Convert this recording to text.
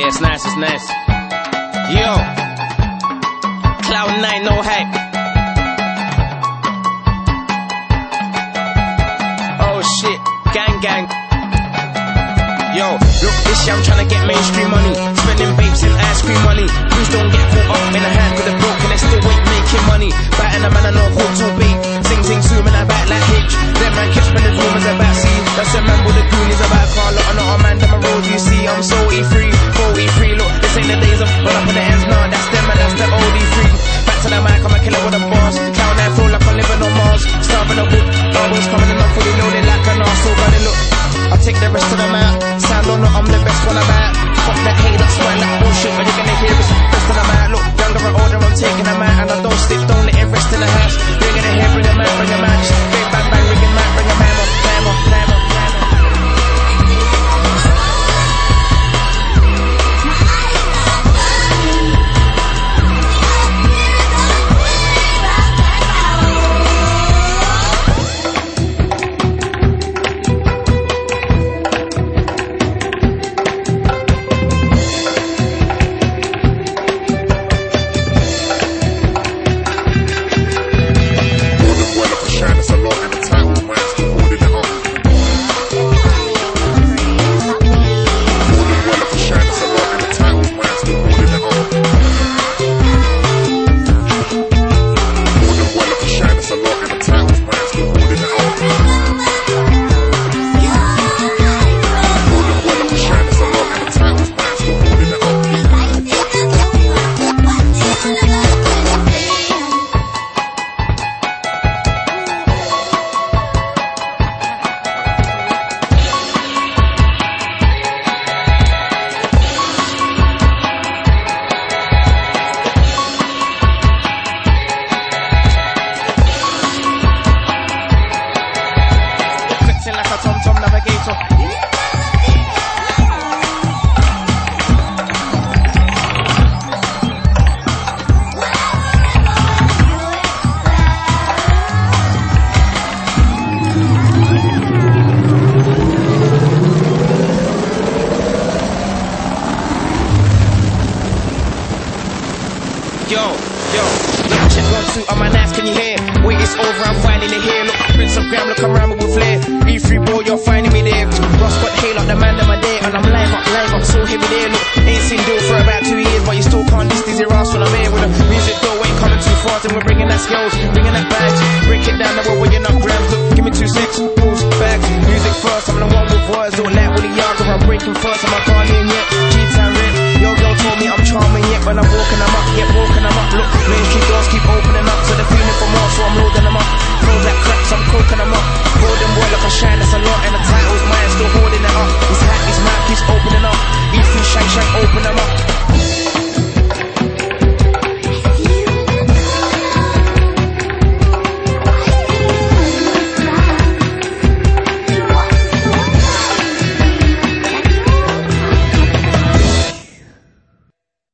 Yeah, it's nice, it's nice. Yo, Cloud9, no hype. Oh shit, gang gang. Yo, look, this year I'm tryna get mainstream money, spending babes and ice cream money. Please don't get caught up in a hand with a broke and they still ain't making money. Biting a man I know caught too bait. Sing sing soon and I back like H. Them man catch spending rumors about C. That's a man with the goonies about car. Lot of not a man, them a road you see. I'm so E3, 4E3. Look, this ain't the days of run up on the ends, nah. That's them and that's the old E3. Back to the mic, I'm a killer with a boss. Cloud9 feel like I'm living on Mars. Starving a wood, always coming and I'm fully loaded like an arse. So running, look, I take the rest of them out. Sound on it, I'm the best one about. Fuck that hate, that's right, that bullshit. But you're gonna hear it's the best of them out. Look, younger and older, I'm taking them out. And I don't stick, don't let it rest in the house. You're gonna hear, bring them out, bring them out. Just bang, bang, bang, ring them out, bring them out. Climb up, climb up, climb up. Yo, look, check on suit on my knives, can you hear? Wait, it's over, I'm finding it here. Look, Prince of Gram, look, I'm rhyming with flair. E3 boy, you're finding me there. Ross got hail up, the man that my day, and I'm live up, so heavy there. Look, ain't seen Dill for about 2 years, but you still can't diss your ass when I'm here. With the music though ain't coming too fast, and we're bringing that skills, bringing that badge. Break it down the way where you're not grams. Look, give me 2 seconds, pulls, bags. Music first, I'm the one with words. Look, like Willie Yager, I'm breaking first, I'm not gone in yet. G-Town red, your girl told me I'm charming yet, but I'm walking them up, yet walking them up. Look, Main Street doors keep opening up, so they're feeling for more, so I'm loading them up. Flows like cracks, I'm coking them up. Golden boy like a shine, that's a lot, and the title's mine, still holding it up. His hat, his mouth keeps opening up. E3 shank, open them up.